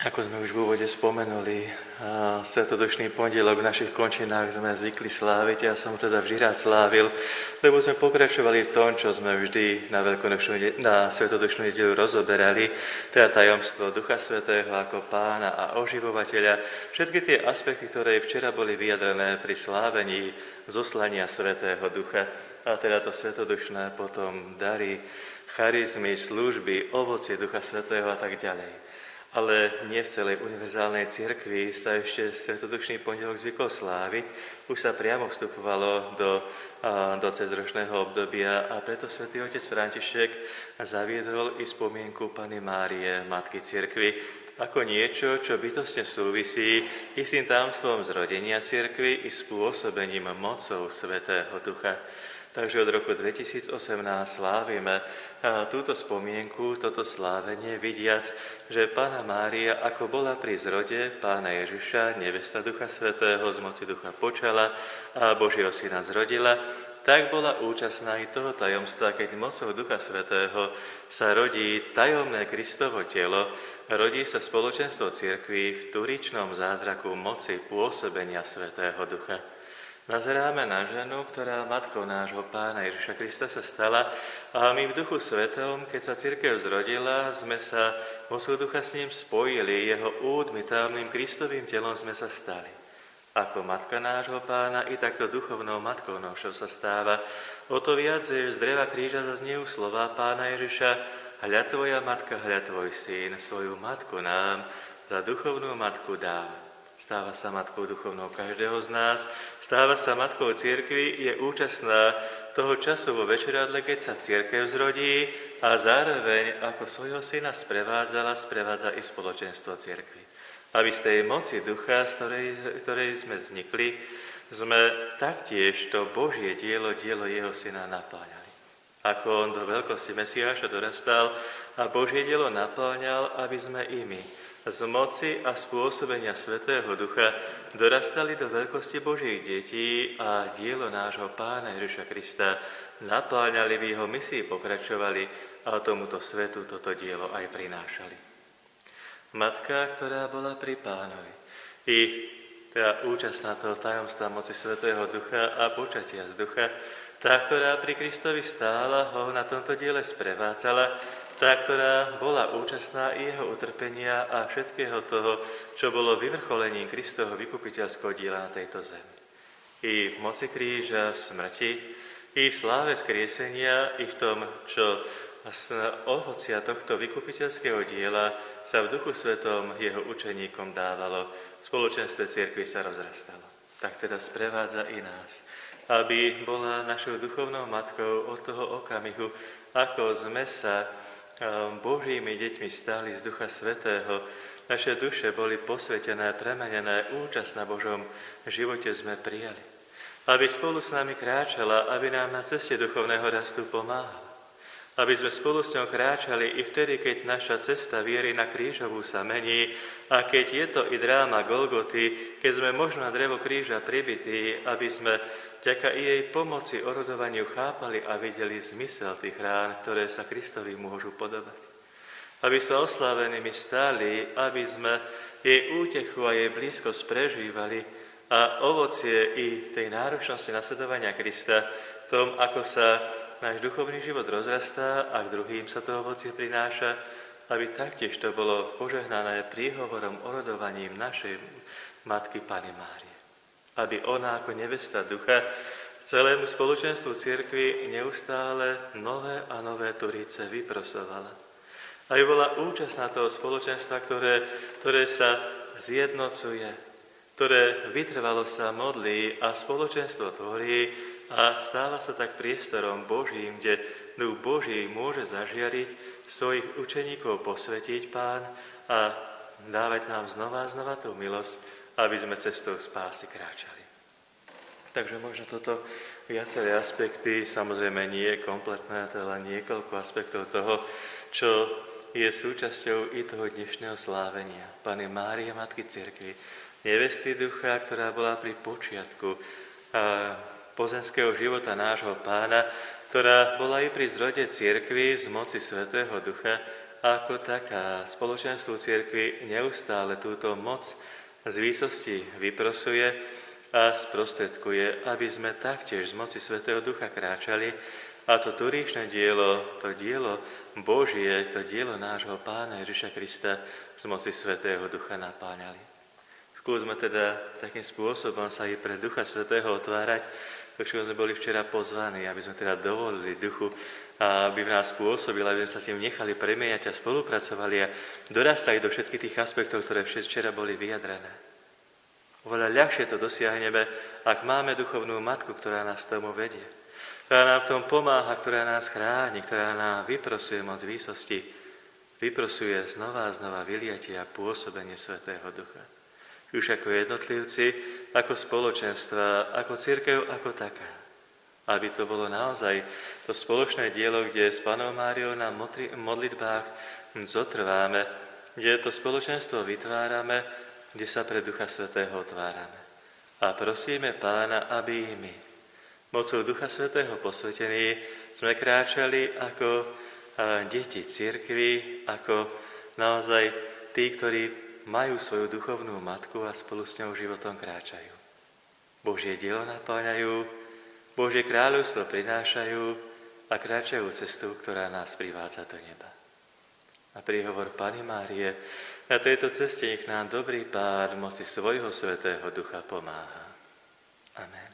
Ako sme už v úvode spomenuli, Svetodušný pondelok v našich končinách sme zvykli sláviť. Ja som teda vždy rád slávil, lebo sme pokračovali v tom, čo sme vždy na Svetodušnú nedeľu rozoberali, teda tajomstvo Ducha Svätého ako Pána a oživovateľa. Všetky tie aspekty, ktoré včera boli vyjadrené pri slávení zoslania Svätého Ducha, a teda to Svetodušné potom dary, charizmy, služby, ovocie Ducha Svätého a tak ďalej. Ale nie v celej univerzálnej cirkvi sa ešte Svetodušný pondelok zvykol sláviť. Už sa priamo vstupovalo do cezročného obdobia a preto svätý otec František zaviedol i spomienku Panny Márie, Matky cirkvi, ako niečo, čo bytostne súvisí i s tým tajomstvom zrodenia cirkvi i spôsobením mocou Svätého Ducha. Takže od roku 2018 slávime túto spomienku, toto slávenie, vidiac, že Panna Mária, ako bola pri zrode Pána Ježiša, nevesta Ducha Svätého, z moci Ducha počala a Božieho syna zrodila, tak bola účastná i toho tajomstva, keď mocou Ducha Svätého sa rodí tajomné Kristovo telo, rodí sa spoločenstvo cirkvi v turičnom zázraku moci pôsobenia Svätého Ducha. Nazeráme na ženu, ktorá matkou nášho Pána Ježiša Krista sa stala a my v Duchu Svätom, keď sa cirkev zrodila, sme sa mocou Ducha s ním spojili, jeho údmi, tajomným Kristovým telom sme sa stali. Ako matka nášho Pána i takto duchovnou matkou našou sa stáva. O to viac, že z dreva kríža zazniejú slová Pána Ježiša: hľa tvoja matka, hľa tvoj syn, svoju matku nám za duchovnú matku dáva. Stáva sa matkou duchovnou každého z nás, stáva sa matkou cirkvi, je účastná toho času vo večeradle, keď sa cirkev zrodí a zároveň ako svojho syna sprevádza i spoločenstvo cirkvi. Aby z tej moci ducha, z ktorej sme vznikli, sme taktiež to Božie dielo jeho syna napáňali. Ako on do veľkosti Mesiáša dorastal a Božie dielo napáňal, aby sme i my z moci a spôsobenia Svätého Ducha dorastali do veľkosti Božích detí a dielo nášho Pána Ježiša Krista napáňali, v jeho misii pokračovali a tomuto svetu toto dielo aj prinášali. Matka, ktorá bola pri Pánovi, i teda účastná toho tajomstva moci Svätého Ducha a počatia z Ducha, tá, ktorá pri Kristovi stála, ho na tomto diele sprevádzala, tá, ktorá bola účastná i jeho utrpenia a všetkého toho, čo bolo vyvrcholením Kristovho vykupiteľského diela na tejto zemi. I v moci kríža, v smrti, i v sláve skriesenia, i v tom, čo z ovocia tohto vykupiteľského diela sa v Duchu Svetom jeho učeníkom dávalo, v spoločenstve cirkvi sa rozrastalo. Tak teda sprevádza i nás, aby bola našou duchovnou matkou od toho okamihu, ako sme sa Božími deťmi stali z Ducha Svätého. Naše duše boli posvetené, premenené, účasť na Božom živote sme prijali. Aby spolu s nami kráčala, aby nám na ceste duchovného rastu pomáhala. Aby sme spolu s ňou kráčali i vtedy, keď naša cesta viery na krížovú sa mení a keď je to i dráma Golgoty, keď sme možno na drevo kríža pribití, aby sme vďaka i jej pomoci orodovaniu chápali a videli zmysel tých rán, ktoré sa Kristovi môžu podobať. Aby sa oslávenými stáli, aby sme jej útechu a jej blízkosť prežívali a ovocie i tej náročnosti nasledovania Krista v tom, ako sa náš duchovný život rozrastá a k druhým sa to ovocie prináša, aby taktiež to bolo požehnané príhovorom, orodovaním našej matky Panny Márie. Aby ona ako nevesta Ducha celému spoločenstvu cirkvi neustále nové a nové turice vyprosovala. Aby bola účastná toho spoločenstva, ktoré sa zjednocuje, ktoré vytrvalo sa modlí a spoločenstvo tvorí a stáva sa tak priestorom Božím, kde Duch Boží môže zažiariť, svojich učeníkov posvetiť Pán a dávať nám znova tú milosť, aby sme cestou spásy kráčali. Takže možno toto viaceré aspekty, samozrejme nie je kompletné, to je len niekoľko aspektov toho, čo je súčasťou i toho dnešného slávenia. Panny Márie, Matky cirkvi, nevesty Ducha, ktorá bola pri počiatku pozemského života nášho Pána, ktorá bola i pri zrode cirkvi z moci Svätého Ducha ako taká spoločenstvo cirkvi neustále túto moc z výsosti vyprosuje a sprostredkuje, aby sme taktiež z moci Svätého Ducha kráčali a to turíšne dielo, to dielo Božie, to dielo nášho Pána Ježiša Krista z moci Svätého Ducha napáňali. Skúsme teda takým spôsobom sa i pre Ducha Svätého otvárať, k čomu sme boli včera pozvaní, aby sme teda dovolili Duchu, aby v nás spôsobil, aby sme sa s ním nechali premieňať a spolupracovali a dorastali do všetkých tých aspektov, ktoré včera boli vyjadrené. Oveľa ľahšie to dosiahneme, ak máme duchovnú matku, ktorá nás tomu vedie, ktorá nám v tom pomáha, ktorá nás chráni, ktorá nám vyprosuje moc výsosti, vyprosuje znova a znova vyliatie a pôsobenie Svätého Ducha. Už ako jednotlivci, ako spoločenstva, ako cirkev, ako taká. Aby to bolo naozaj to spoločné dielo, kde s Pannou Máriou na modlitbách zotrváme, kde to spoločenstvo vytvárame, kde sa pre Ducha Svätého otvárame. A prosíme Pána, aby i my, mocou Ducha Svätého posvetení, sme kráčali ako deti cirkvi, ako naozaj tí, ktorí majú svoju duchovnú matku a spolu s ňou životom kráčajú. Božie dielo napáňajú, Božie kráľovstvo prinášajú a kráčajú cestu, ktorá nás privádza do neba. A príhovor Panny Márie, na tejto ceste nech nám dobrý Pán moci svojho Svätého Ducha pomáha. Amen.